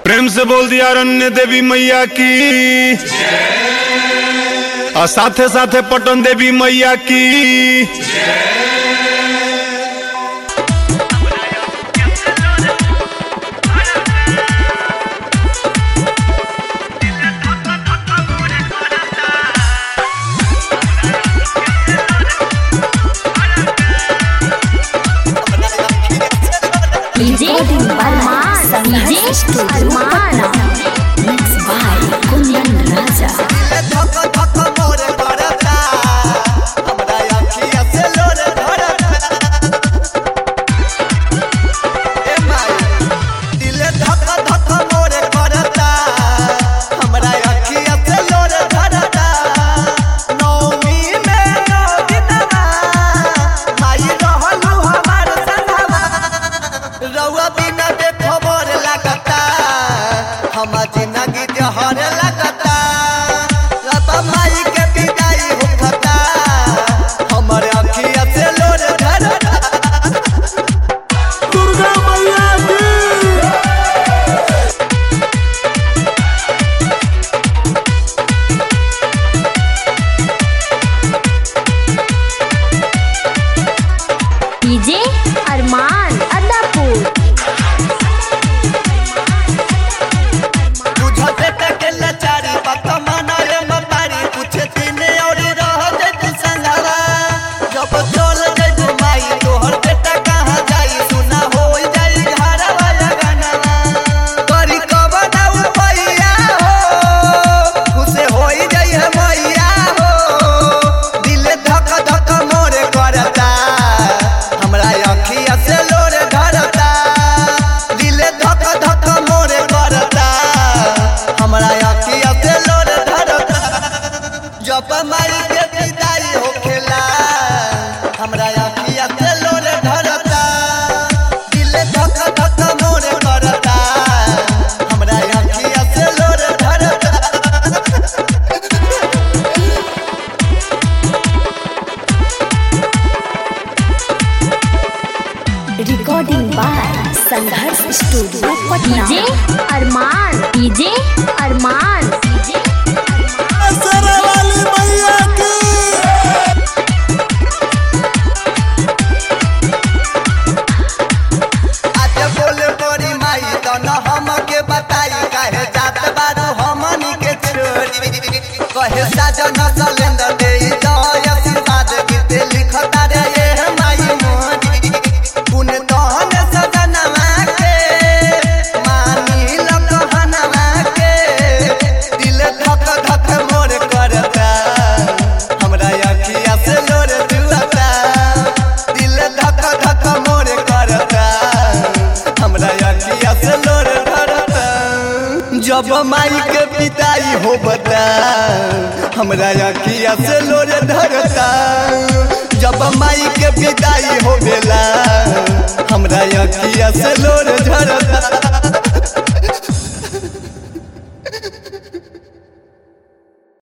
प्रेम से बोल दिया अरण्य देवी मैया की और साथे साथे पटन देवी मैया की। DJ Arman mix by Kundan Raja. DJ Arman Adapur. जब माई के विदाई होखेला हमरा अखिया से लोर धरता, दिल धक धक मोर करता, हमरा अखिया से लोर धरता। Recording by Sangharsh studio Patna. DJ Arman कहे साजन सलेंदर दे जय आशीर्वाद गीत लिखता रे ये माई मोरी पुन तहन सजनवा के मानी लकहनवा के दिल धक धक मोर करता, हमरा अखिया से लोर जुआता, दिल धक धक मोर करता, हमरा अखिया से लोर धरता। जब माई के विदाई हो बता हमरा अखिया से लोर धरता, जब माई के विदाई हो बेला हमरा अखिया से लोर धरता।